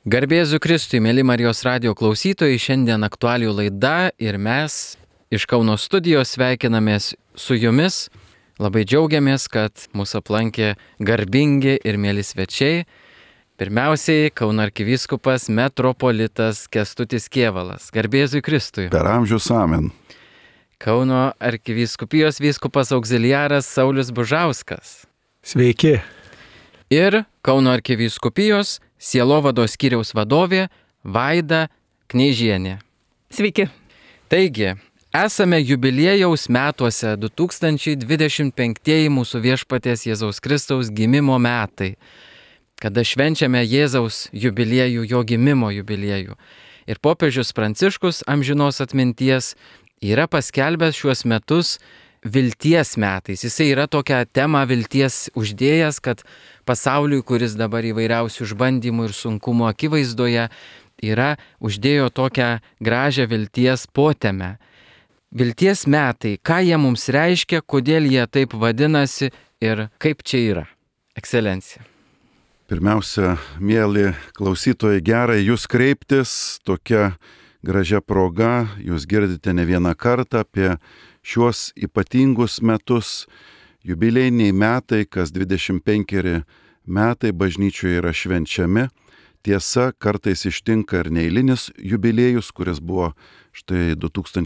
Garbė Jėzui Kristui, mėly Marijos radijo klausytojai, šiandien aktualijų laida ir mes iš Kauno studijos sveikinamės su jumis. Labai džiaugiamės, kad mūsų aplankė garbingi ir mėly svečiai. Pirmiausiai Kauno arkivyskupas metropolitas Kęstutis Kėvalas. Garbė Jėzui Kristui. Per amžius amen. Kauno arkivyskupijos vyskupas auxiliaras Saulius Bužauskas. Sveiki. Ir Kauno arkivyskupijos sielovados skyriaus vadovė Vaida Kneižienė. Sveiki. Taigi, esame jubiliejaus metuose 2025 mūsų viešpaties Jėzaus Kristaus gimimo metai, kada švenčiame Jėzaus jubiliejų, jo gimimo jubiliejų. Ir popiežius Pranciškus amžinos atminties yra paskelbęs šiuos metus vilties metais. Jisai yra tokią temą vilties uždėjęs, kad pasauliui, kuris dabar įvairiausių išbandymų ir sunkumų akivaizdoje, uždėjo tokią gražią vilties potemę. Vilties metai, ką jie mums reiškia, kodėl jie taip vadinasi ir kaip čia yra? Ekscelencija. Pirmiausia, mėly klausytojai, gerai jūs kreiptis, tokia gražia proga, jūs girdite ne vieną kartą apie šiuos ypatingus metus, jubiliejiniai metai, kas 25 metai bažnyčioje yra švenčiami. Tiesa, kartais ištinka ir neeilinis jubiliejus, kuris buvo štai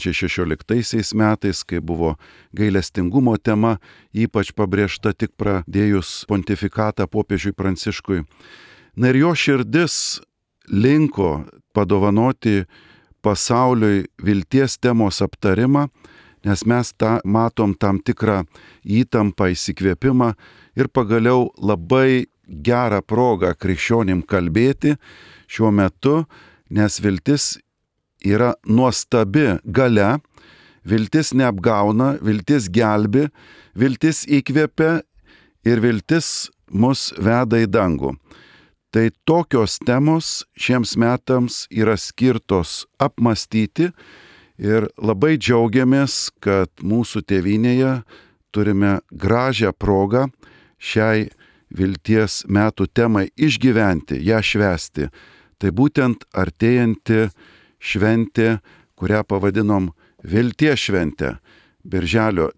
2016 metais, kai buvo gailestingumo tema, ypač pabrėžta tik pradėjus pontifikatą popiežiui Pranciškui. Na ir jo širdis linko padovanoti pasauliui vilties temos aptarimą, nes mes matom tam tikrą įtampą, įsikvėpimą ir pagaliau labai gerą progą krikščionim kalbėti šiuo metu, nes viltis yra nuostabi galia, viltis neapgauna, viltis gelbi, viltis įkvėpia ir viltis mus veda į dangų. Tai tokios temos šiems metams yra skirtos apmąstyti ir labai džiaugiamės, kad mūsų tėvynėje turime gražią progą šiai vilties metų temai išgyventi, ją švęsti. Tai būtent artėjanti šventė, kurią pavadinom Vilties šventė. Birželio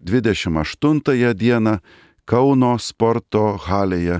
28 dieną Kauno sporto halėje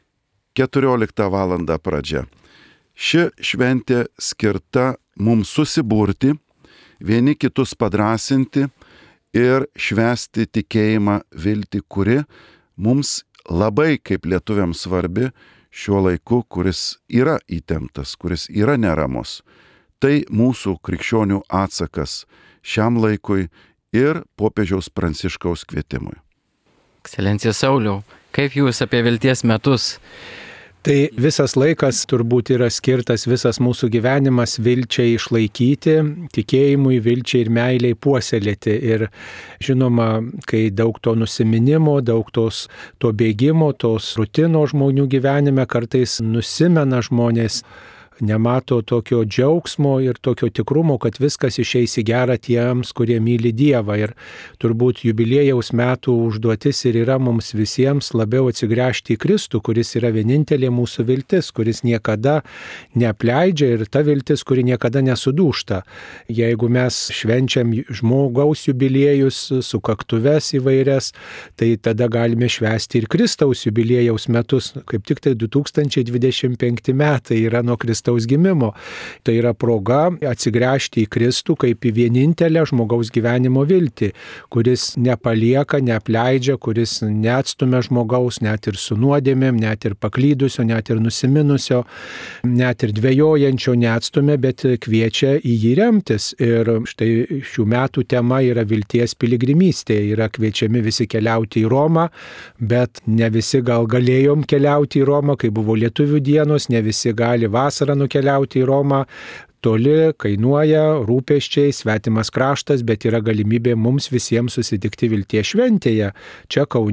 14 val. Pradžia. Ši šventė skirta mums susiburti, vieni kitus padrasinti ir švęsti tikėjimą, viltį, kuri mums labai kaip lietuviams svarbi šiuo laiku, kuris yra įtemptas, kuris yra neramus. Tai mūsų krikščionių atsakas šiam laikui ir popiežiaus Pranciškaus kvietimui. Ekscelencija Sauliau, kaip jūs apie vilties metus? Tai visas laikas turbūt yra skirtas, visas mūsų gyvenimas vilčiai išlaikyti, tikėjimui, vilčiai ir meiliai puoselėti. Ir žinoma, kai daug to nusiminimo, daug to bėgimo, tos rutino žmonių gyvenime, kartais nusimena žmonės, nemato tokio džiaugsmo ir tokio tikrumo, kad viskas išeis į gerą tiems, kurie myli Dievą. Ir turbūt jubiliejaus metų užduotis ir yra mums visiems labiau atsigręžti į Kristų, kuris yra vienintelė mūsų viltis, kuris niekada neapleidžia ir ta viltis, kuri niekada nesudūžta. Jeigu mes švenčiam žmogaus jubiliejus, sukaktuves įvairias, tai tada galime švęsti ir Kristaus jubiliejaus metus. Kaip tik tai 2025 metai yra nuo Kristaus gimimo. Tai yra proga atsigręžti į Kristų kaip į vienintelę žmogaus gyvenimo viltį, kuris nepalieka, neapleidžia, kuris neatstumia žmogaus net ir su nuodėmėm, net ir paklydusio, net ir nusiminusio, net ir dvejojančio neatstumia, bet kviečia į jį remtis. Ir štai šių metų tema yra vilties piligrimystė. Yra kviečiami visi keliauti į Romą, bet ne visi gal galėjom keliauti į Romą, kai buvo lietuvių dienos, ne visi gali vasarą nukeliauti į Romą. Toli, kainuoja, rūpesčiai, svetimas kraštas, bet yra galimybė mums visiems susitikti vilties šventėje. Čia Kaune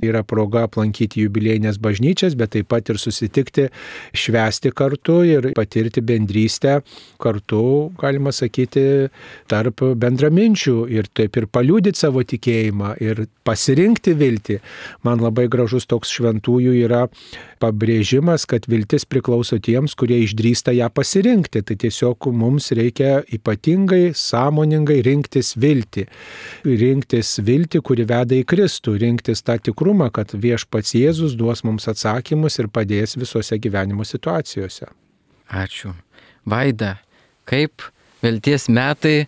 yra proga aplankyti jubiliejinės bažnyčias, bet taip pat ir susitikti, švęsti kartu ir patirti bendrystę kartu, galima sakyti, tarp bendraminčių ir taip ir paliudyti savo tikėjimą ir pasirinkti viltį. Man labai gražus toks šventųjų yra pabrėžimas, kad viltis priklauso tiems, kurie išdrįsta ją pasirinkti. Tai tiesiog mums reikia ypatingai, sąmoningai rinktis viltį. Rinktis viltį, kuri veda į Kristų. Rinktis tą tikrumą, kad viešpats Jėzus duos mums atsakymus ir padės visose gyvenimo situacijose. Ačiū. Vaida, kaip vilties metai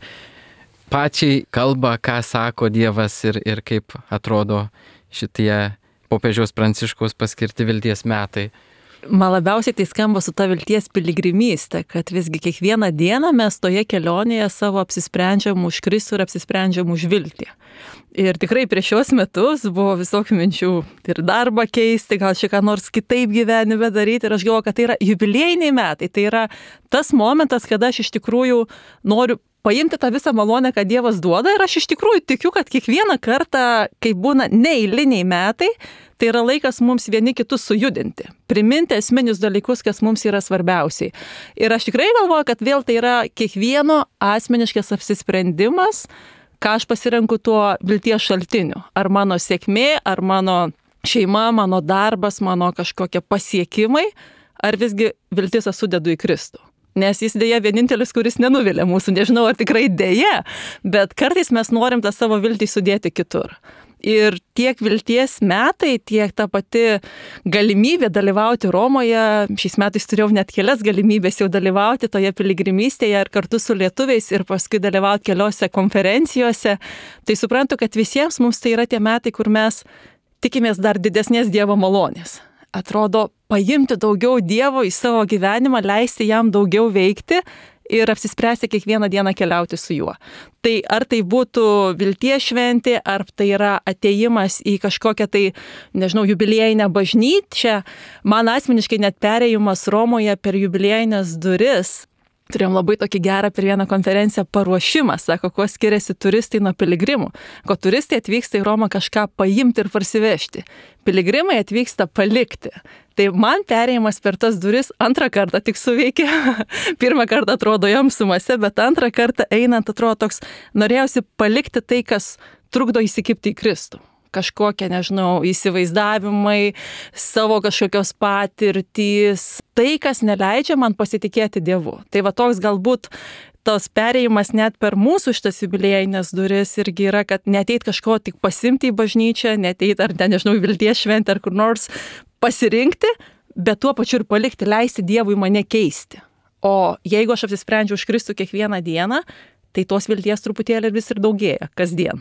pačiai kalba, ką sako Dievas ir kaip atrodo šitie popiežiaus Pranciškaus paskirti vilties metai? Man labiausiai tai skamba su ta vilties piligrimystė, kad visgi kiekvieną dieną mes toje kelionėje savo apsisprendžiam už Kristų ir apsisprendžiam už viltį. Ir tikrai prieš šios metus buvo visokių minčių ir darbą keisti, gal čia ką nors kitaip gyvenime daryti. Ir aš galvoju, kad tai yra jubiliejiniai metai, tai yra tas momentas, kada aš iš tikrųjų noriu paimti tą visą malonę, kad Dievas duoda, ir aš iš tikrųjų tikiu, kad kiekvieną kartą, kai būna neeiliniai metai, tai yra laikas mums vieni kitus sujudinti, priminti esminius dalykus, kas mums yra svarbiausiai. Ir aš tikrai galvoju, kad vėl tai yra kiekvieno asmeniškas apsisprendimas, ką aš pasirenku tuo vilties šaltiniu. Ar mano sėkmė, ar mano šeima, mano darbas, mano kažkokie pasiekimai, ar visgi viltis aš sudedu į Kristų. Nes jis dėja vienintelis, kuris nenuvilia mūsų, nežinau ar tikrai dėja, bet kartais mes norim tą savo viltį sudėti kitur. Ir tiek vilties metai, tiek ta pati galimybė dalyvauti Romoje, šiais metais turėjau net kelias galimybės jau dalyvauti toje piligrimystėje ir kartu su lietuviais ir paskui dalyvauti keliose konferencijose, tai suprantu, kad visiems mums tai yra tie metai, kur mes tikimės dar didesnės Dievo malonės. Atrodo, paimti daugiau Dievo į savo gyvenimą, leisti jam daugiau veikti ir apsispręsti kiekvieną dieną keliauti su juo. Tai ar tai būtų vilties šventė, ar tai yra atėjimas į kažkokią tai, nežinau, jubiliejinę bažnyčią, man asmeniškai net perėjimas Romoje per jubiliejinės duris. Turėjom labai tokį gerą per vieną konferenciją paruošimą, sako, kuo skiriasi turistai nuo piligrimų. Ko turistai atvyksta į Romą kažką paimti ir parsivežti. Piligrimai atvyksta palikti. Tai man perėjimas per tas duris antrą kartą tik suveikė. Pirmą kartą atrodo jam sumase, bet antrą kartą einant atrodo toks, norėjausi palikti tai, kas trukdo įsikibti į Kristų. Kažkokie, nežinau, įsivaizdavimai, savo kažkokios patirtys, tai, kas neleidžia man pasitikėti Dievu. Tai va toks galbūt tos perėjimas net per mūsų šitas jubiliejinės duris irgi yra, kad neteit kažko tik pasimti į bažnyčią, neteit ar ten, nežinau, vilties šventę ar kur nors pasirinkti, bet tuo pačiu ir palikti, leisti Dievui mane keisti. O jeigu aš apsisprendžiu už Kristų kiekvieną dieną, tai tos vilties truputėlį vis ir daugėja kasdien.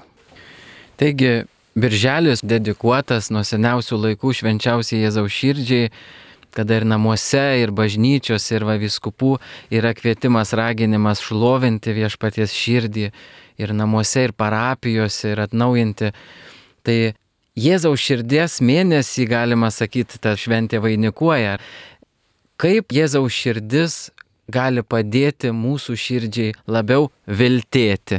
Taigi, Birželis dedikuotas nuo seniausių laikų švenčiausiai Jėzaus širdžiai, kada ir namuose, ir bažnyčios, ir vyskupų yra kvietimas, raginimas šlovinti viešpaties širdį, ir namuose, ir parapijose, ir atnaujinti. Tai Jėzaus širdies mėnesį, galima sakyti, ta šventė vainikuoja. Kaip Jėzaus širdis gali padėti mūsų širdžiai labiau viltėti?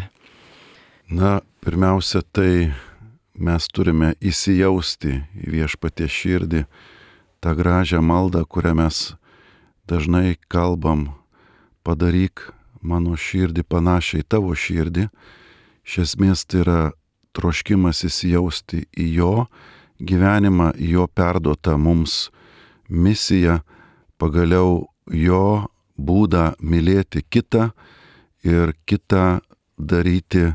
Na, pirmiausia, tai mes turime įsijausti į viešpaties širdį, tą gražią maldą, kurią mes dažnai kalbam, padaryk mano širdį panašiai į tavo širdį. Iš esmės tai yra troškimas įsijausti į jo gyvenimą, į jo perduotą mums misiją, pagaliau jo būdą mylėti kitą ir kitą daryti,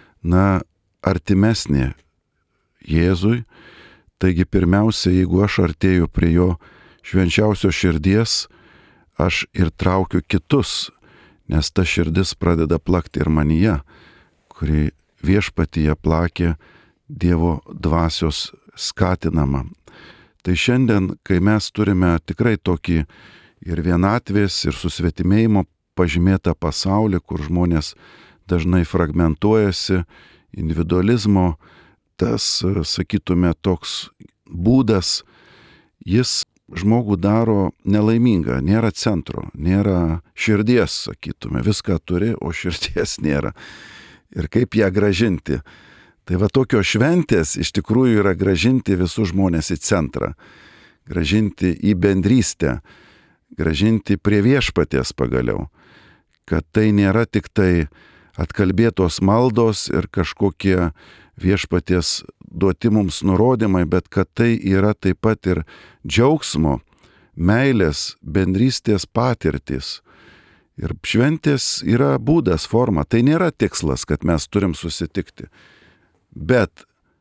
artimesnį Jėzui. Taigi pirmiausia, jeigu aš artėju prie jo švenčiausios širdies, aš ir traukiu kitus, nes ta širdis pradeda plakti ir manyje, kuri viešpatyje plakė Dievo dvasios skatinama. Tai šiandien, kai mes turime tikrai tokį ir vienatvės, ir susvetimėjimo pažymėtą pasaulį, kur žmonės dažnai fragmentuojasi, individualizmo, tas, sakytume, toks būdas, jis žmogų daro nelaimingą, nėra centro, nėra širdies, sakytume, viską turi, o širdies nėra. Ir kaip ją grąžinti? Tai va tokios šventės iš tikrųjų yra gražinti visus žmonės į centrą, gražinti į bendrystę, gražinti prie viešpaties pagaliau, kad tai nėra tik tai atkalbėtos maldos ir kažkokie viešpaties duoti mums nurodymai, bet kad tai yra taip pat ir džiaugsmo, meilės, bendrystės patirtis. Ir šventės yra būdas, forma. Tai nėra tikslas, kad mes turim susitikti, bet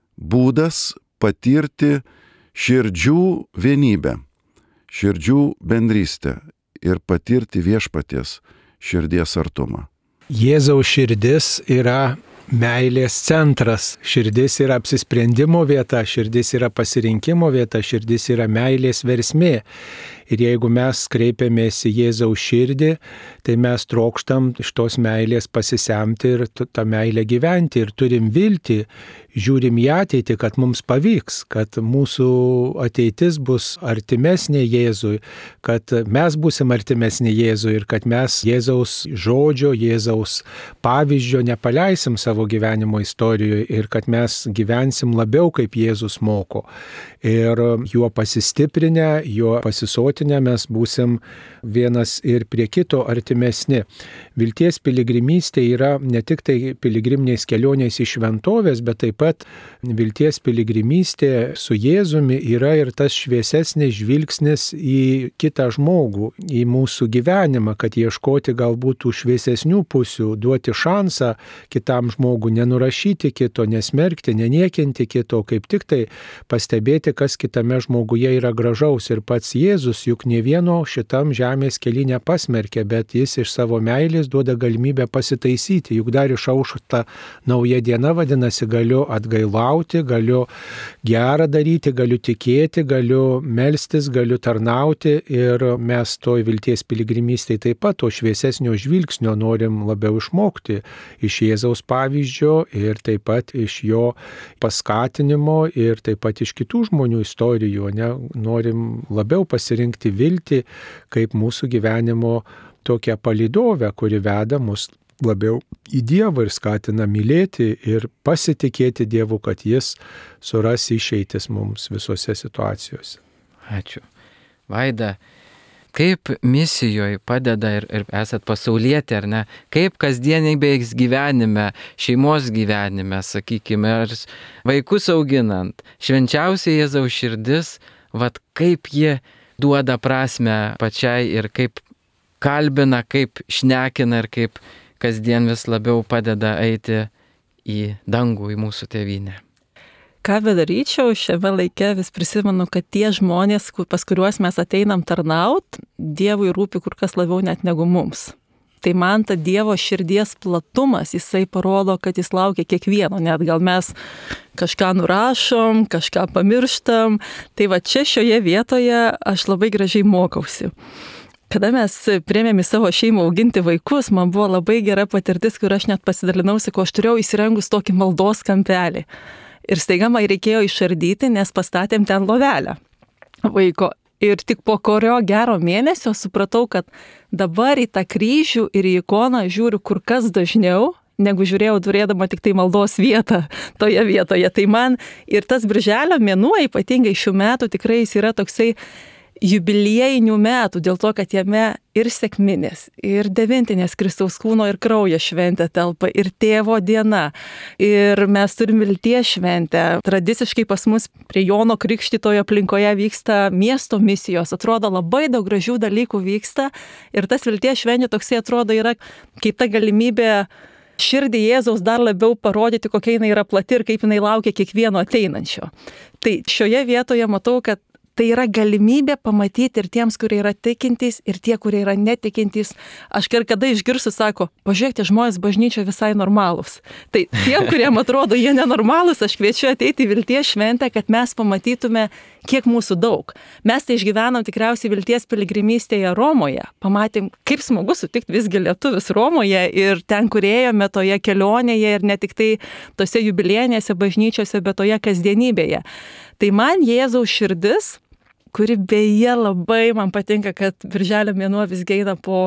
būdas patirti širdžių vienybę, širdžių bendrystę ir patirti viešpaties širdies artumą. Jėzaus širdis yra meilės centras, širdis yra apsisprendimo vieta, širdis yra pasirinkimo vieta, širdis yra meilės versmė. Ir jeigu mes kreipiamės į Jėzaus širdį, tai mes trokštam iš tos meilės pasisemti ir tą meilę gyventi. Ir turim viltį, žiūrim į ateitį, kad mums pavyks, kad mūsų ateitis bus artimesnė Jėzui, kad mes būsim artimesnė Jėzui ir kad mes Jėzaus žodžio, Jėzaus pavyzdžio nepaleisim savo gyvenimo istorijoje ir kad mes gyvensim labiau kaip Jėzus moko. Ir juo pasistiprinę, juo pasisotinę mes būsim vienas ir prie kito artimesni. Vilties piligrimystė yra ne tik tai piligriminiais kelionės į šventovės, bet taip pat vilties piligrimystė su Jėzumi yra ir tas šviesesnis žvilgsnis į kitą žmogų, į mūsų gyvenimą, kad ieškoti galbūt tų šviesesnių pusių, duoti šansą kitam žmogui, nenurašyti kito, nesmerkti, neniekinti kito, kaip tik tai pastebėti, kas kitame žmoguje yra gražaus. Ir pats Jėzus juk ne vieno šitam žemės kely nepasmerkė, bet jis iš savo meilės duoda galimybę pasitaisyti. Juk dar išaušta nauja diena, vadinasi, galiu atgailauti, galiu gerą daryti, galiu tikėti, galiu melstis, galiu tarnauti. Ir mes toj vilties piligrimystėje taip pat to šviesesnio žvilgsnio norim labiau išmokti iš Jėzaus pavyzdžio ir taip pat iš jo paskatinimo ir taip pat iš kitų žmonių istorijų. Norim labiau pasirinkti viltį kaip mūsų gyvenimo tokią palydovę, kuri veda mus labiau į Dievą ir skatina mylėti ir pasitikėti Dievu, kad jis suras išeitis mums visose situacijose. Ačiū. Vaida, kaip misijoje padeda ir esat pasaulietė, ar ne? Kaip kasdienybės gyvenime, šeimos gyvenime, sakykime, ar vaikus auginant, švenčiausia Jėzaus širdis, vat kaip jie duoda prasme pačiai ir kaip kalbina, kaip šnekina ir kaip kasdien vis labiau padeda eiti į dangų, į mūsų tėvynę. Ką bedaryčiau, šiame laike vis prisimenu, kad tie žmonės, pas kuriuos mes ateinam tarnaut, Dievui rūpi kur kas labiau net negu mums. Tai man ta Dievo širdies platumas, jisai parodo, kad jis laukia kiekvieno, net gal mes kažką nurašom, kažką pamirštam. Tai va čia šioje vietoje aš labai gražiai mokausi. Kada mes priėmėm į savo šeimą auginti vaikus, man buvo labai gera patirtis, kur aš net pasidalinausi, ko aš turėjau įsirengus tokį maldos kampelį. Ir staiga man reikėjo išardyti, nes pastatėm ten lovelę vaiko. Ir tik po kurio gero mėnesio supratau, kad dabar į tą kryžių ir į ikoną žiūriu kur kas dažniau, negu žiūrėjau turėdama tik tai maldos vietą toje vietoje. Tai man ir tas birželio mėnuo, ypatingai šių metų, tikrai jis yra toksai jubiliejinių metų, dėl to, kad jame ir sekminės, ir devintinės Kristaus kūno ir kraujo šventė telpa, ir tėvo diena, ir mes turim vilties šventę. Tradiciškai pas mus prie Jono Krikštytojo aplinkoje vyksta miesto misijos, atrodo labai daug gražių dalykų vyksta ir tas vilties šventė toksai atrodo yra kaip ta galimybė širdį Jėzaus dar labiau parodyti, kokia jinai yra plati ir kaip jinai laukia kiekvieno ateinančio. Tai šioje vietoje matau, kad tai yra galimybė pamatyti ir tiems, kurie yra tikintys, ir tie, kurie yra netikintys. Aš kada išgirsiu, sako, pažiūrėkite, žmonės bažnyčioje visai normalūs. Tai tie, kuriem atrodo jie nenormalūs, aš kviečiu ateiti į vilties šventę, kad mes pamatytume, kiek mūsų daug. Mes tai išgyvenom tikriausiai vilties piligrimystėje Romoje. Pamatėm, kaip smagu sutikti visgi lietuvius Romoje ir ten, kur ėjome toje kelionėje ir ne tik tai tose jubiliejinėse bažnyčiose, bet toje kasdienybėje. Tai man Jėzaus širdis, kuri beje labai man patinka, kad birželio mėnuo vis eina po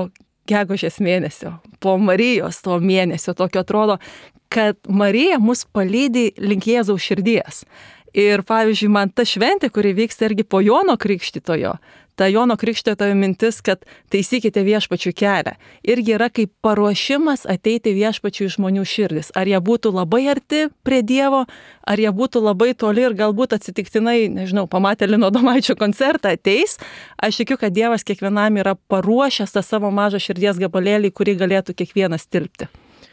gegužės mėnesio, po Marijos to mėnesio, tokio atrodo, kad Marija mus palydi link Jėzaus širdies. Ir pavyzdžiui, man ta šventė, kuri vyksta irgi po Jono Krikštytojo, ta Jono Krikštytojo mintis, kad taisykite viešpačių kelią, irgi yra kaip paruošimas ateiti viešpačių į žmonių širdis. Ar jie būtų labai arti prie Dievo, ar jie būtų labai toli ir galbūt atsitiktinai, nežinau, pamatę Lino Adomaičio koncertą ateis, aš tikiu, kad Dievas kiekvienam yra paruošęs tą savo mažą širdies gabalėlį, kurį galėtų kiekvienas tilpti.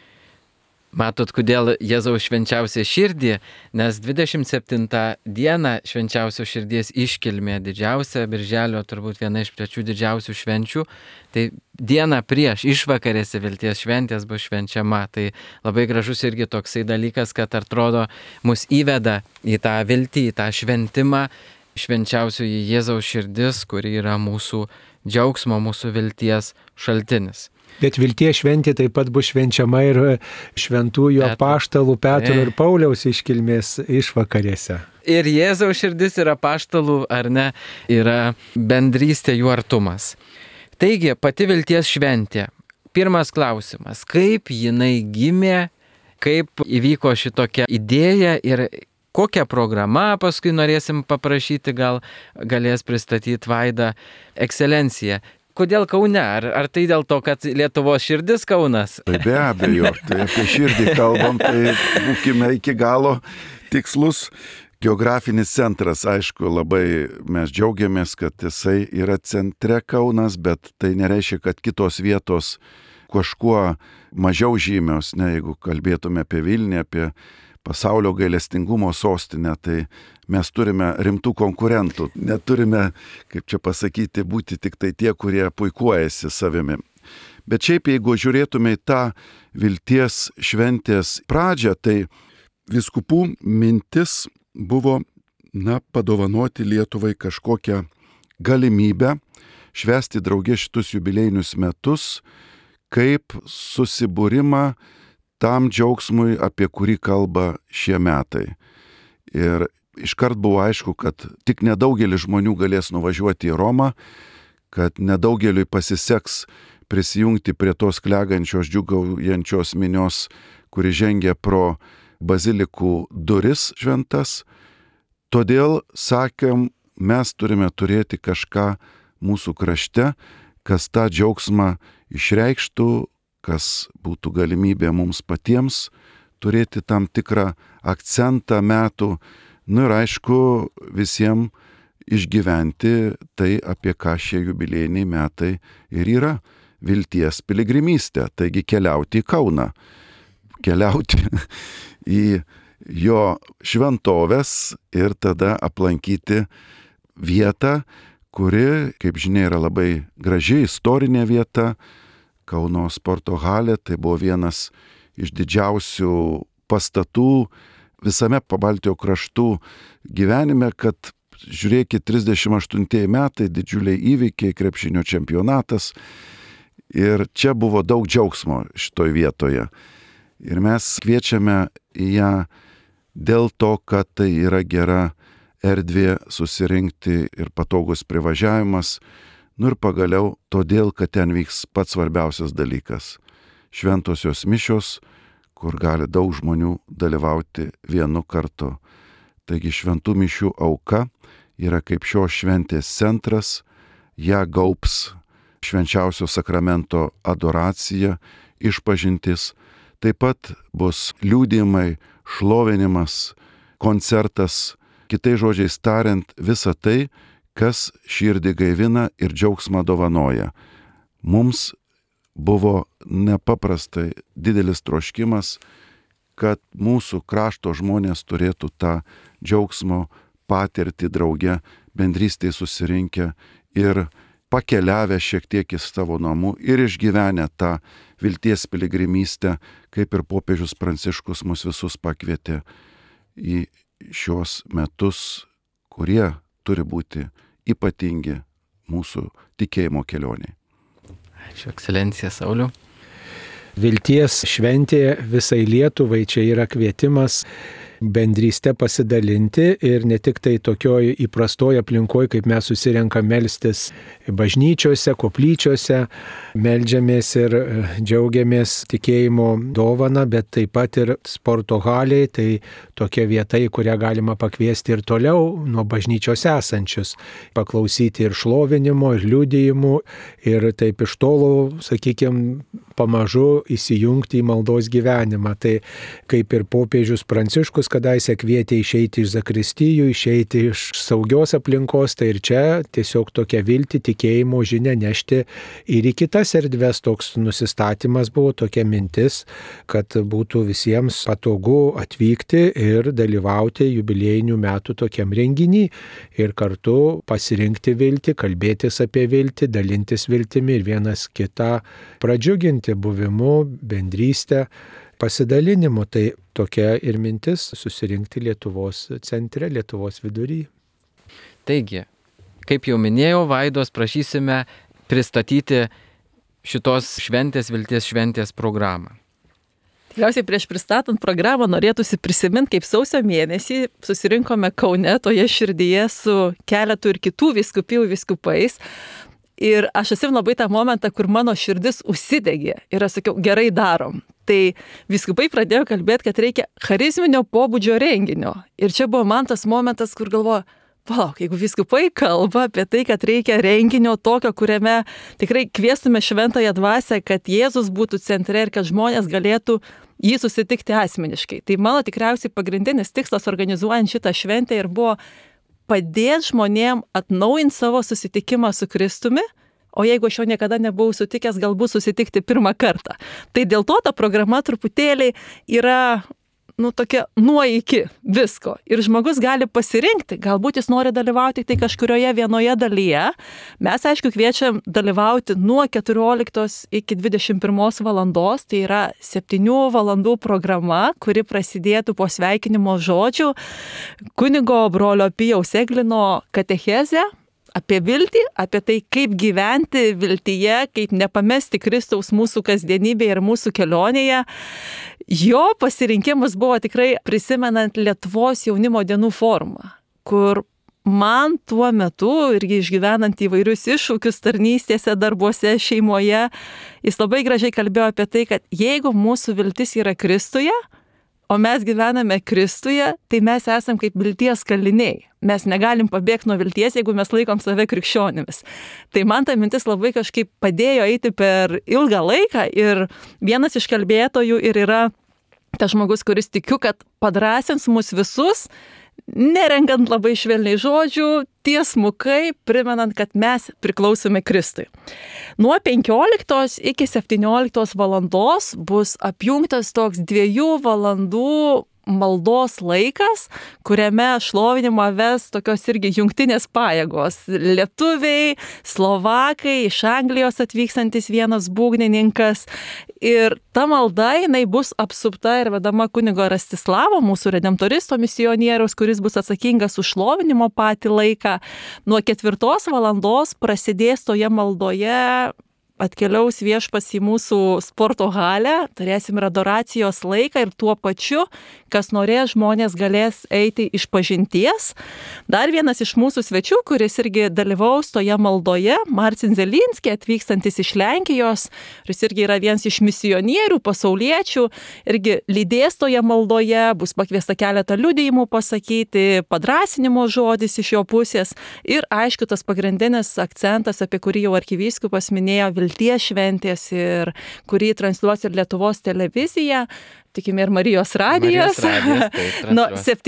Matot, kodėl Jėzaus švenčiausia širdį, nes 27 dieną švenčiausios širdies iškilmė, didžiausia birželio, turbūt viena iš pačių didžiausių švenčių, tai diena prieš išvakarėse vilties šventės bus švenčiama. Tai labai gražus irgi toksai dalykas, kad atrodo mus įveda į tą viltį, į tą šventimą, švenčiausioji Jėzaus širdis, kuri yra mūsų džiaugsmo, mūsų vilties šaltinis. Bet vilties šventė taip pat bus švenčiama ir šventųjų apaštalų Petro ir Pauliaus iškilmės išvakarėse. Ir Jėzaus širdis yra apaštalų, ar ne, yra bendrystė, jų artumas. Taigi, pati vilties šventė. Pirmas klausimas, kaip jinai gimė, kaip įvyko šitokia idėja ir kokią programą paskui norėsim paprašyti, gal galės pristatyti Vaida Ekscelencija. Kodėl Kaune? Ar tai dėl to, kad Lietuvos širdis Kaunas? Tai be abejo, tai apie širdį kalbam, tai būkime iki galo tikslus. Geografinis centras, aišku, labai mes džiaugiamės, kad jisai yra centre Kaunas, bet tai nereiškia, kad kitos vietos kažkuo mažiau žymios, ne, jeigu kalbėtume apie Vilnių, apie pasaulio gailestingumo sostinę, tai mes turime rimtų konkurentų. Neturime, kaip čia pasakyti, būti tik tai tie, kurie puikuojasi savimi. Bet šiaip, jeigu žiūrėtume į tą vilties šventės pradžią, tai vyskupų mintis buvo, padovanoti Lietuvai kažkokią galimybę švęsti drauge šitus jubiliejinius metus, kaip susibūrimą tam džiaugsmui, apie kurį kalba šie metai. Ir iškart buvo aišku, kad tik nedaugelis žmonių galės nuvažiuoti į Romą, kad nedaugeliui pasiseks prisijungti prie tos klegančios, džiugaujančios minios, kuri žengia pro bazilikų duris šventas. Todėl sakėm, mes turime turėti kažką mūsų krašte, kas tą džiaugsmą išreikštų, kas būtų galimybė mums patiems turėti tam tikrą akcentą metų, ir aišku, visiems išgyventi tai, apie ką šie jubiliejiniai metai ir yra - vilties piligrimystė, taigi keliauti į Kauną, keliauti į jo šventoves ir tada aplankyti vietą, kuri, kaip žinia, yra labai graži istorinė vieta. Kauno sporto halė, tai buvo vienas iš didžiausių pastatų visame Pabaltijo kraštų gyvenime, kad žiūrėkit, 38 metai, didžiuliai įvykiai, krepšinio čempionatas ir čia buvo daug džiaugsmo šitoj vietoje. Ir mes kviečiame į ją dėl to, kad tai yra gera erdvė susirinkti ir patogus privažiavimas, ir pagaliau todėl, kad ten vyks pats svarbiausias dalykas - šventosios mišios, kur gali daug žmonių dalyvauti vienu kartu. Taigi šventų mišių auka yra kaip šios šventės centras, ją gaubs švenčiausio sakramento adoracija, išpažintis, taip pat bus liudijimai, šlovinimas, koncertas, kitais žodžiais tariant, visa tai, kas širdį gaivina ir džiaugsmą dovanoja. Mums buvo nepaprastai didelis troškimas, kad mūsų krašto žmonės turėtų tą džiaugsmo patirtį drauge, bendrystėje susirinkę ir pakeliavę šiek tiek į savo namų ir išgyvenę tą vilties piligrimystę, kaip ir popiežius Pranciškus mus visus pakvietė į šios metus, kurie turi būti ypatingi mūsų tikėjimo kelioniai. Ačiū, Ekscelencija Sauliau. Vilties šventė visai Lietuvai, čia yra kvietimas bendrystę pasidalinti ir ne tik tai tokioj įprastoje aplinkoje, kaip mes susirenkam melstis bažnyčiose, koplyčiose, meldžiamės ir džiaugiamės tikėjimo dovana, bet taip pat ir sporto halėje, tai tokia vieta, į kurią galima pakviesti ir toliau nuo bažnyčios esančius, paklausyti ir šlovinimo, ir liudijimų, ir taip iš tolo, sakykime, pamažu įsijungti į maldos gyvenimą. Tai kaip ir popiežius Pranciškus kadaise kvietė išeiti iš zakristijų, išeiti iš saugios aplinkos, tai ir čia tiesiog tokia viltį, tikėjimo žinia nešti ir į kitas erdves. Toks nusistatymas buvo, tokia mintis, kad būtų visiems patogu atvykti ir dalyvauti jubiliejinių metų tokiam renginy ir kartu pasirinkti viltį, kalbėtis apie viltį, dalintis viltimi ir vienas kitą pradžiuginti buvimu, bendrystę, pasidalinimu. Tai tokia ir mintis susirinkti Lietuvos centre, Lietuvos vidury. Taigi, kaip jau minėjau, Vaidos prašysime pristatyti šitos šventės, vilties šventės programą. Tikriausiai prieš pristatant programą norėtųsi prisiminti, kaip sausio mėnesį susirinkome Kaune, toje širdyje su keletu ir kitų vyskupijų vyskupais. Ir aš atsimenu labai tą momentą, kur mano širdis užsidegė ir aš sakiau, gerai darom. Tai vyskupai pradėjo kalbėti, kad reikia charizminio pobūdžio renginio. Ir čia buvo man tas momentas, kur galvoju, palauk, jeigu vyskupai kalba apie tai, kad reikia renginio tokio, kuriame tikrai kviestume šventąją dvasią, kad Jėzus būtų centre ir kad žmonės galėtų jį susitikti asmeniškai. Tai mano tikriausiai pagrindinis tikslas organizuojant šitą šventę ir buvo padėti žmonėm atnaujinti savo susitikimą su Kristumi, o jeigu aš jo niekada nebuvau sutikęs, galbūt susitikti pirmą kartą. Tai dėl to ta programa truputėlį yra tokia nuo iki visko. Ir žmogus gali pasirinkti, galbūt jis nori dalyvauti tai kažkurioje vienoje dalyje. Mes, aišku, kviečiam dalyvauti nuo 14 iki 21 valandos, tai yra 7 valandų programa, kuri prasidėtų po sveikinimo žodžių kunigo brolio Pijaus Eglino katechezė apie viltį, apie tai, kaip gyventi viltyje, kaip nepamesti Kristaus mūsų kasdienybėje ir mūsų kelionėje. Jo pasirinkimas buvo tikrai prisimenant Lietuvos jaunimo dienų forumą, kur man tuo metu, irgi išgyvenant įvairius iššūkius tarnystėse, darbuose, šeimoje, jis labai gražiai kalbėjo apie tai, kad jeigu mūsų viltis yra Kristuje, o mes gyvename Kristuje, tai mes esam kaip vilties kaliniai. Mes negalim pabėgti nuo vilties, jeigu mes laikom save krikščionimis. Tai man ta mintis labai kažkaip padėjo eiti per ilgą laiką ir vienas iš kalbėtojų ir yra tas žmogus, kuris tikiu, kad padrąsins mus visus, nerenkant labai švelniai žodžių, tiesmukai, primenant, kad mes priklausome Kristui. Nuo 15 iki 17 valandos bus apjungtas toks 2 valandų maldos laikas, kuriame šlovinimą ves tokios irgi jungtinės pajėgos. Lietuviai, Slovakai, iš Anglijos atvykstantis vienas būgnininkas. Ir ta malda, jinai bus apsupta ir vedama kunigo Rastislavo, mūsų redemptoristo misionieriaus, kuris bus atsakingas už šlovinimo patį laiką. Nuo 4 valandos prasidės toje maldoje, atkeliaus viešpats į mūsų sporto halę, turėsim ir adoracijos laiką ir tuo pačiu, kas norės, žmonės galės eiti iš pažinties. Dar vienas iš mūsų svečių, kuris irgi dalyvaus toje maldoje, Marcin Zelinski, atvykstantis iš Lenkijos, kuris irgi yra vienas iš misionierių, pasauliečių, irgi lydės toje maldoje, bus pakviesta keletą liudijimų pasakyti, padrąsinimo žodis iš jo pusės ir aišku tas pagrindinis akcentas, apie kurį jau arkivyskupas minėjo, vilties šventės ir kurį transliuos ir Lietuvos televizija, tikime ir Marijos radijas. Nuo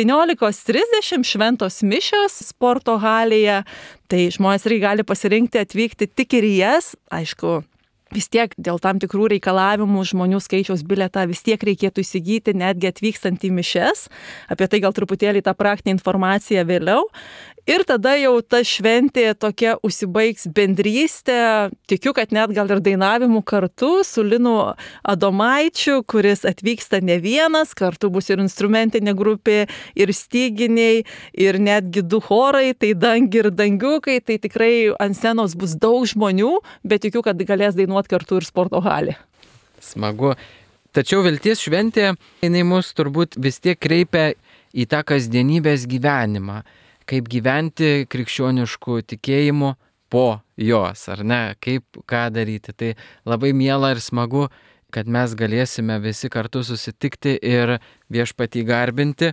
17:30 šventos mišios sporto halėje, tai žmonės irgi gali pasirinkti atvykti tik ir į jas, aišku. Vis tiek dėl tam tikrų reikalavimų žmonių skaičiaus bilietą vis tiek reikėtų įsigyti netgi atvykstant į mišes. Apie tai gal truputėlį tą praktinę informaciją vėliau. Ir tada jau ta šventė tokia užsibaigs bendrystė. Tikiu, kad net gal ir dainavimu kartu su Linu Adomaičiu, kuris atvyksta ne vienas, kartu bus ir instrumentinė grupė, ir styginiai, ir netgi 2 chorai, tai dangi ir dangiukai, tai tikrai ant scenos bus daug žmonių, bet tikiu, kad galės dainuoti kartu ir sporto halė. Smagu. Tačiau vilties šventė, jinai mus turbūt vis tiek kreipia į tą kasdienybės gyvenimą, kaip gyventi krikščionišku tikėjimu po jos, ar ne, ką daryti. Tai labai miela ir smagu, kad mes galėsime visi kartu susitikti ir viešpatį garbinti.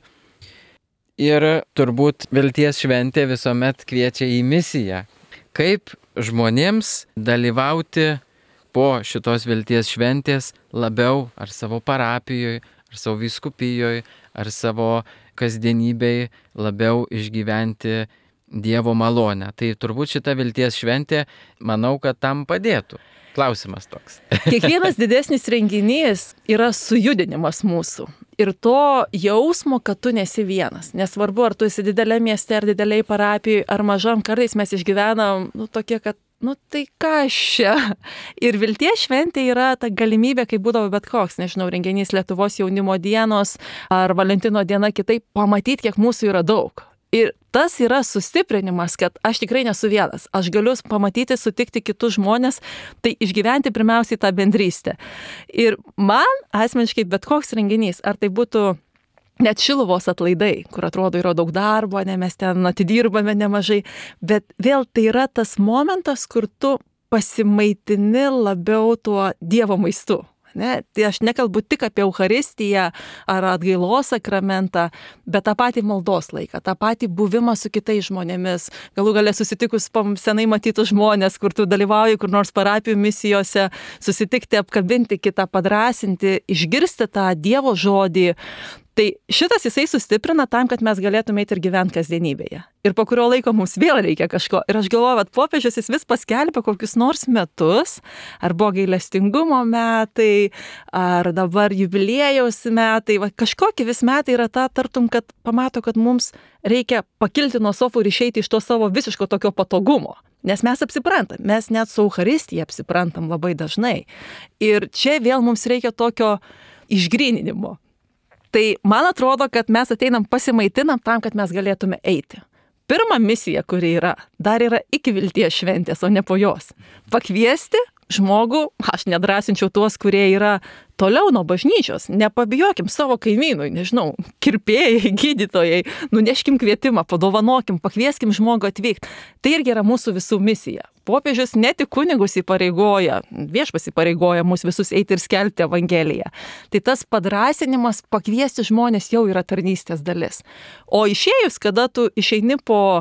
Ir turbūt vilties šventė visuomet kviečia į misiją. Kaip žmonėms dalyvauti po šitos vilties šventės labiau ar savo parapijoje, ar savo vyskupijoje, ar savo kasdienybėje labiau išgyventi Dievo malonę. Tai turbūt šita vilties šventė, manau, kad tam padėtų. Klausimas toks. Kiekvienas didesnis renginys yra sujudinimas mūsų. Ir to jausmo, kad tu nesi vienas. Nesvarbu, ar tu esi didelėme mieste, ar dideliai parapijoje, ar mažam, kartais mes išgyvenam, tokie, kad, tai ką aš čia? Ir vilties šventė yra ta galimybė, kaip būdavo bet koks, renginys Lietuvos jaunimo dienos, ar Valentino diena kitaip, pamatyti, kiek mūsų yra daug. Ir tas yra sustiprinimas, kad aš tikrai nesu vienas. Aš galiu pamatyti, sutikti kitus žmonės, tai išgyventi pirmiausiai tą bendrystę. Ir man asmeniškai bet koks renginys, ar tai būtų net Šiluvos atlaidai, kur atrodo yra daug darbo, mes ten atidirbame nemažai, bet vėl tai yra tas momentas, kur tu pasimaitini labiau tuo Dievo maistu. Tai aš nekalbu tik apie Eucharistiją ar atgailos sakramentą, bet tą patį maldos laiką, tą patį buvimą su kitais žmonėmis, galų gale susitikus senai matytus žmonės, kur tu dalyvauji kur nors parapijų misijose, susitikti, apkabinti kitą, padrasinti, išgirsti tą Dievo žodį. Tai šitas jisai sustiprina tam, kad mes galėtume eiti ir gyventi kasdienybėje. Ir po kurio laiko mums vėl reikia kažko. Ir aš galvoju, kad popiežius jis vis paskelbė kokius nors metus, ar buvo gailestingumo metai, ar dabar jubiliejaus metai. Kažkokie vis metai yra ta, tartum, kad pamato, kad mums reikia pakilti nuo sofų ir išeiti iš to savo visiško tokio patogumo. Nes mes apsiprantam, mes net su Eucharistija apsiprantam labai dažnai. Ir čia vėl mums reikia tokio išgryninimo. Tai man atrodo, kad mes ateinam pasimaitinam tam, kad mes galėtume eiti. Pirma misija, kuri yra, dar yra iki vilties šventės, o ne po jos. Pakviesti žmogų, aš nedrasinčiau tuos, kurie yra toliau nuo bažnyčios, nepabijokim savo kaimynui, kirpėjai, gydytojai, nuneškim kvietimą, padovanokim, pakvieskim žmogų atvykti. Tai irgi yra mūsų visų misija. Popiežius ne tik kunigus įpareigoja, viešpats įpareigoja mus visus eiti ir skelbti Evangeliją. Tai tas padrasinimas, pakviesti žmonės jau yra tarnystės dalis. O išėjus, kada tu išeini po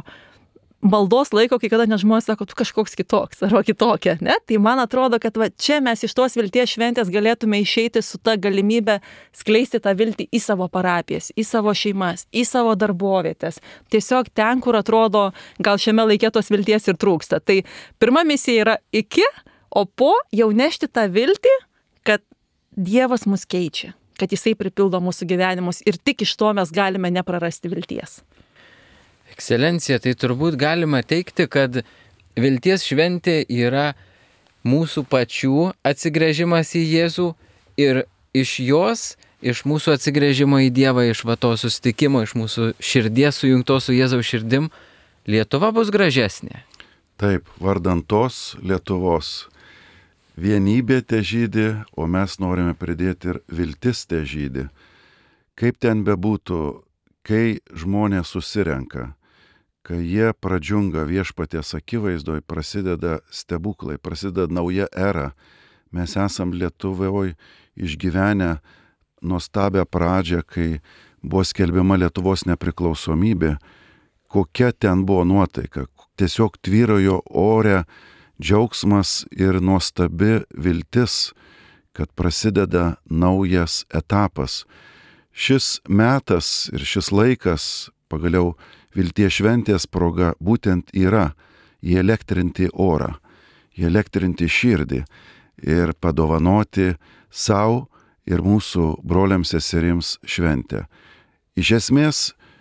maldos laiko, kai kada net žmonės sako, tu kažkoks kitoks arba kitokia, ne? Tai man atrodo, kad čia mes iš tos vilties šventės galėtume išeiti su ta galimybė skleisti tą viltį į savo parapijas, į savo šeimas, į savo darbovietės. Tiesiog ten, kur atrodo, gal šiame laike tos vilties ir trūksta. Tai pirma misija yra iki, o po jau nešti tą viltį, kad Dievas mus keičia, kad Jisai pripildo mūsų gyvenimus ir tik iš to mes galime neprarasti vilties. Ekscelencija, tai turbūt galima teikti, kad vilties šventė yra mūsų pačių atsigręžimas į Jėzų ir iš jos, iš mūsų atsigręžimo į Dievą, iš to susitikimo, iš mūsų širdies sujungtos su Jėzaus širdim, Lietuva bus gražesnė. Taip, vardant tos Lietuvos vienybė težydi, o mes norime pridėti ir viltis težydi. Kaip ten bebūtų, kai žmonės susirenka, kai jie pradžiunga viešpaties akivaizdoje, prasideda stebuklai, prasideda nauja era. Mes esam Lietuvoje išgyvenę nuostabią pradžią, kai buvo skelbiama Lietuvos nepriklausomybė. Kokia ten buvo nuotaika. Tiesiog tvyrojo ore džiaugsmas ir nuostabi viltis, kad prasideda naujas etapas. Šis metas ir šis laikas, pagaliau vilties šventės proga, būtent yra įelektrinti orą, įelektrinti širdį ir padovanoti savo ir mūsų broliams seserims šventę. Iš esmės,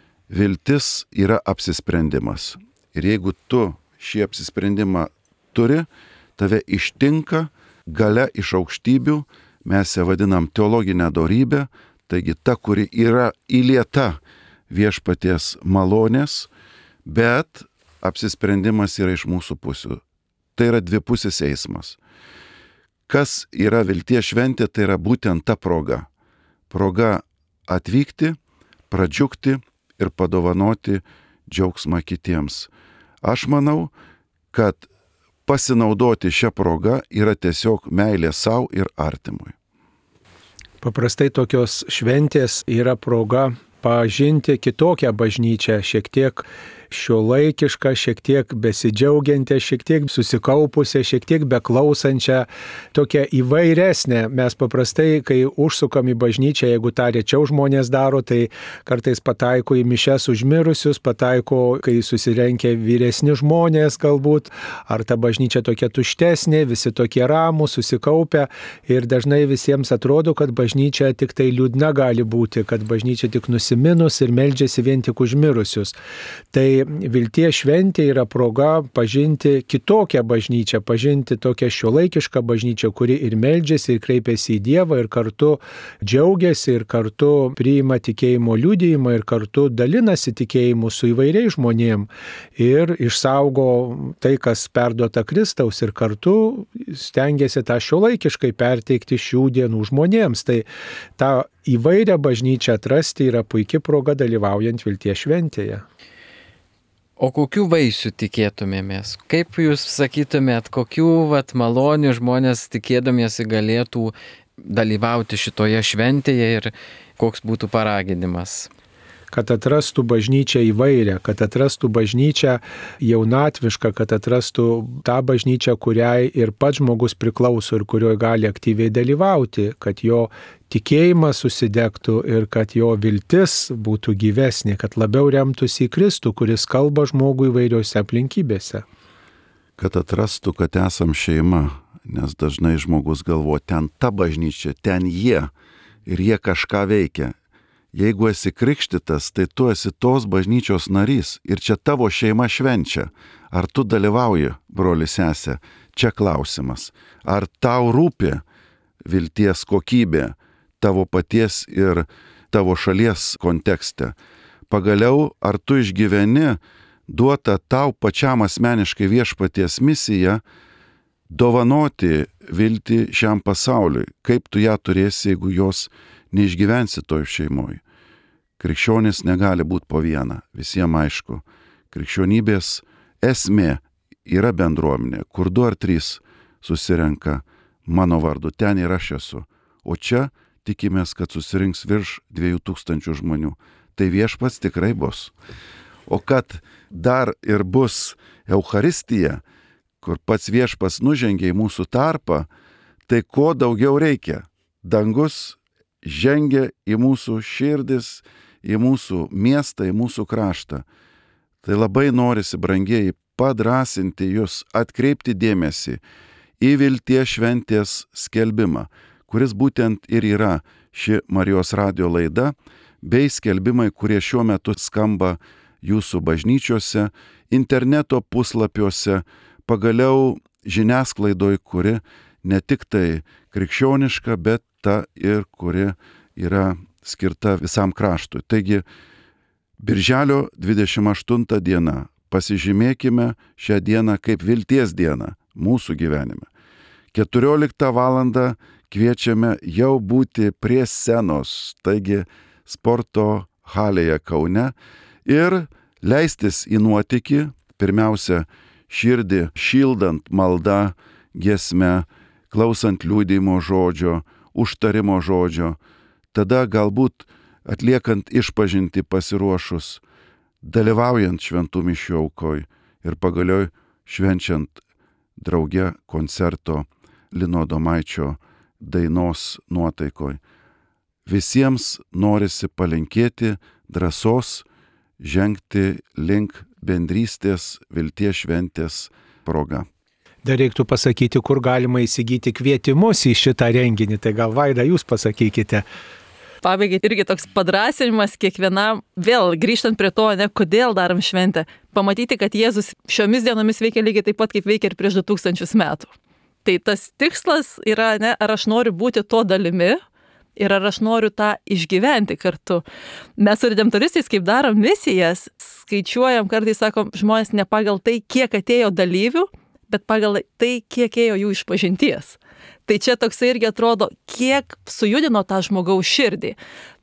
viltis yra apsisprendimas. Ir jeigu tu šį apsisprendimą turi, tave ištinka galia iš aukštybių, mes ją vadinam teologinę dorybę, taigi ta, kuri yra įlieta viešpaties malonės, bet apsisprendimas yra iš mūsų pusių. Tai yra dvipusis eismas. Kas yra vilties šventė, tai yra būtent ta proga. Proga atvykti, pradžiugti, ir padovanoti džiaugsmą kitiems. Aš manau, kad pasinaudoti šią progą yra tiesiog meilė savo ir artimui. Paprastai tokios šventės yra proga pažinti kitokią bažnyčią, šiek tiek šiuolaikišką, šiek tiek besidžiaugiančią, šiek tiek susikaupusią, šiek tiek beklausančią, tokią įvairesnę. Mes paprastai, kai užsukam į bažnyčią, jeigu tą rečiau žmonės daro, tai kartais pataiko į mišias užmirusius, pataiko, kai susirenkia vyresni žmonės galbūt, ar ta bažnyčia tokia tuštesnė, visi tokie ramūs, susikaupę ir dažnai visiems atrodo, kad bažnyčia tik tai liūdna gali būti, kad bažnyčia tik nusiminus ir meldžiasi vien tik užmirusius. Tai vilties šventė yra proga pažinti kitokią bažnyčią, pažinti tokią šiuolaikišką bažnyčią, kuri ir meldžiasi, ir kreipiasi į Dievą, ir kartu džiaugiasi, ir kartu priima tikėjimo liudijimą, ir kartu dalinasi tikėjimu su įvairiais žmonėm, ir išsaugo tai, kas perduota Kristaus, ir kartu stengiasi tą šiuolaikiškai perteikti šių dienų žmonėms. Tai tą įvairią bažnyčią atrasti yra puikia proga dalyvaujant vilties šventėje. O kokių vaisių tikėtumėmės? Kaip jūs sakytumėt, kokių malonių žmonės tikėdamiesi galėtų dalyvauti šitoje šventėje ir koks būtų paraginimas? Kad atrastų bažnyčią įvairią, kad atrastų bažnyčią jaunatvišką, kad atrastų tą bažnyčią, kuriai ir pats žmogus priklauso ir kurioje gali aktyviai dalyvauti, kad jo tikėjimas susidegtų ir kad jo viltis būtų gyvesnė, kad labiau remtųsi į Kristų, kuris kalba žmogui įvairiose aplinkybėse. Kad atrastų, kad esam šeima, nes dažnai žmogus galvoja, ten ta bažnyčia, ten jie ir jie kažką veikia. Jeigu esi krikštytas, tai tu esi tos bažnyčios narys ir čia tavo šeima švenčia. Ar tu dalyvauji, broli sesė? Čia klausimas. Ar tau rūpi vilties kokybė tavo paties ir tavo šalies kontekste? Pagaliau, ar tu išgyveni duotą tau pačiam asmeniškai viešpaties misiją dovanoti viltį šiam pasauliui? Kaip tu ją turėsi, jeigu jos neišgyvensi toj šeimoj? Krikščionis negali būti po vieną, visiems aišku. Krikščionybės esmė yra bendruomenė, kur 2 ar 3 susirenka mano vardu, ten ir aš esu. O čia tikimės, kad susirinks virš 2000 žmonių. Tai viešpats tikrai bus. O kad dar ir bus Eucharistija, kur pats viešpats nužengia į mūsų tarpą, tai ko daugiau reikia? Dangus žengia į mūsų širdis, į mūsų miestą, į mūsų kraštą. Tai labai norisi, brangieji, padrąsinti jūs, atkreipti dėmesį į vilties šventės skelbimą, kuris būtent ir yra ši Marijos radijo laida, bei skelbimai, kurie šiuo metu skamba jūsų bažnyčiose, interneto puslapiuose, pagaliau žiniasklaidoj, kuri ne tik tai krikščioniška, bet ta ir kuri yra skirta visam kraštui. Taigi, Birželio 28 diena. Pasižymėkime šią dieną kaip vilties dieną mūsų gyvenime. 14 valandą kviečiame jau būti prie scenos, taigi sporto halėje Kaune, ir leistis į nuotykį, pirmiausia, širdį šildant maldą, giesme, klausant liudijimo žodžio, užtarimo žodžio, tada galbūt atliekant išpažintį pasiruošus, dalyvaujant šventų mišių aukoj ir pagaliau švenčiant drauge koncerto Lino Adomaičio dainos nuotaikoj. Visiems norisi palinkėti drąsos žengti link bendrystės vilties šventės proga. Dar reiktų pasakyti, kur galima įsigyti kvietimus į šitą renginį, tai gal Vaida jūs pasakykite. Pabaigai irgi toks padrąsinimas kiekvienam, vėl grįžtant prie to, kodėl darom šventę, pamatyti, kad Jėzus šiomis dienomis veikia lygiai taip pat, kaip veikia ir prieš 2000 metų. Tai tas tikslas yra, ar aš noriu būti to dalimi ir ar aš noriu tą išgyventi kartu. Mes su redemptoristais, kaip darom misijas, skaičiuojam, kartais sakom, žmonės ne pagal tai, kiek atėjo dalyvių, bet pagal tai, kiek ėjo jų išpažinties. Tai čia toksai irgi atrodo, kiek sujudino tą žmogaus širdį.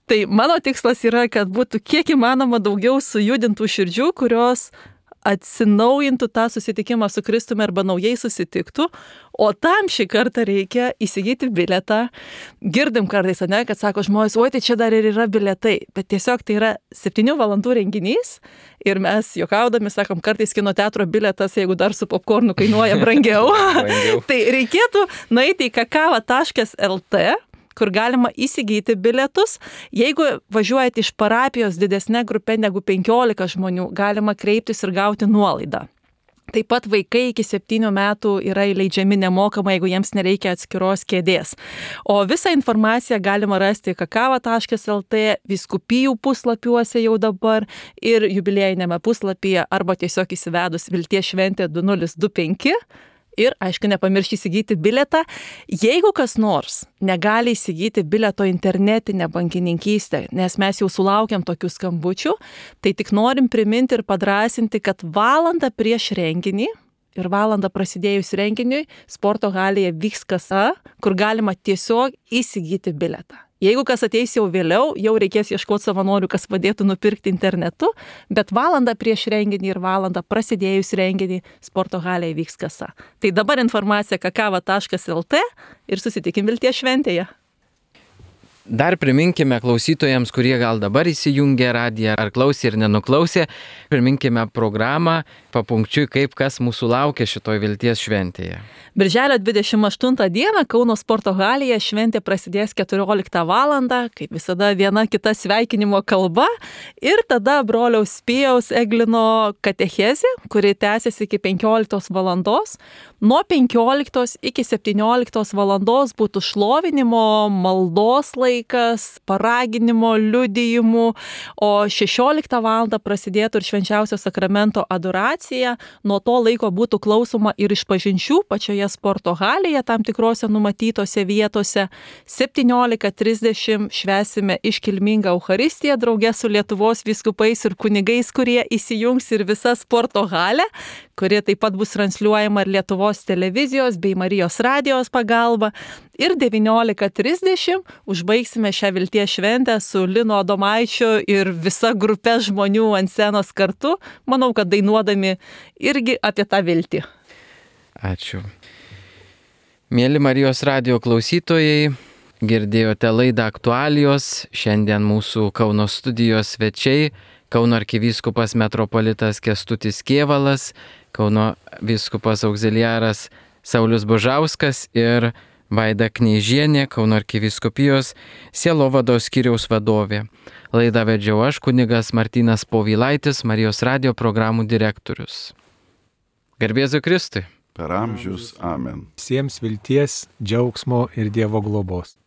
Tai mano tikslas yra, kad būtų kiek įmanoma daugiau sujudintų širdžių, kurios atsinaujintų tą susitikimą su Kristumi arba naujai susitiktų, o tam šį kartą reikia įsigyti bilietą. Girdim kartais, ne, kad sako žmonės, oi, tai čia dar ir yra bilietai, bet tiesiog tai yra 7 valandų renginys ir mes juokaudami sakom, kartais kino teatro bilietas, jeigu dar su popkornu kainuoja brangiau. Tai reikėtų nueiti į kakava.lt, kur galima įsigyti bilietus. Jeigu važiuojate iš parapijos didesnė grupė negu 15 žmonių, galima kreiptis ir gauti nuolaidą. Taip pat vaikai iki 7 metų yra įleidžiami nemokamai, jeigu jiems nereikia atskiros kėdės. O visą informaciją galima rasti kakava.lt, vyskupijų puslapiuose jau dabar ir jubiliejinėme puslapyje arba tiesiog įsivedus Vilties šventė 2025. Ir, aišku, nepamiršti įsigyti bilietą. Jeigu kas nors negali įsigyti bilieto internetinę bankininkystę, nes mes jau sulaukiam tokių skambučių, tai tik norim priminti ir padrasinti, kad valandą prieš renginį ir valandą prasidėjus renginiui sporto halėje vyks kasa, kur galima tiesiog įsigyti bilietą. Jeigu kas ateis jau vėliau, jau reikės ieškoti savanorių, kas padėtų nupirkti internetu, bet valandą prieš renginį ir valandą prasidėjus renginį sporto halėje vyks kasa. Tai dabar informacija kakava.lt ir susitikim Vilties šventėje. Dar priminkime klausytojams, kurie gal dabar įsijungė radiją ar klausė ir nenuklausė, priminkime programą papunkčiui, kaip kas mūsų laukia šitoj Vilties šventėje. Birželio 28 dieną Kauno sporto halėje šventė prasidės 14 valandą, kaip visada viena kita sveikinimo kalba ir tada broliaus Pijaus Eglino katechezė, kuri tęsiasi iki 15 valandos. Nuo 15 iki 17 valandos būtų šlovinimo, maldos laikas, paraginimo, liudijimų, o 16 valandą prasidėtų ir švenčiausio sakramento adoracija. Nuo to laiko būtų klausoma ir išpažinčių pačioje sporto halėje, tam tikrose numatytose vietose. 17:30 švęsime iškilmingą Eucharistiją drauge su Lietuvos vyskupais ir kunigais, kurie įsijungs ir visa sporto halė, kuri taip pat bus transliuojama ir Lietuvos televizijos bei Marijos radijos pagalba. Ir 19:30 užbaigsime šią Vilties šventę su Lino Adomaičiu ir visa grupė žmonių ant scenos kartu, manau, kad dainuodami irgi apie tą viltį. Ačiū. Mėly Marijos radijo klausytojai, girdėjote laidą Aktualijos. Šiandien mūsų Kauno studijos svečiai Kauno arkivyskupas metropolitas Kęstutis Kėvalas, Kauno vyskupas auxiliaras Saulius Bužauskas ir Vaida Kneižienė, Kauno arkivyskupijos sielovados skyriaus vadovė. Laidą vedžiau aš, kunigas Martynas Povilaitis, Marijos radijo programų direktorius. Garbė Jėzui Kristui. Per amžius. Amen. Visiems vilties, džiaugsmo ir Dievo globos.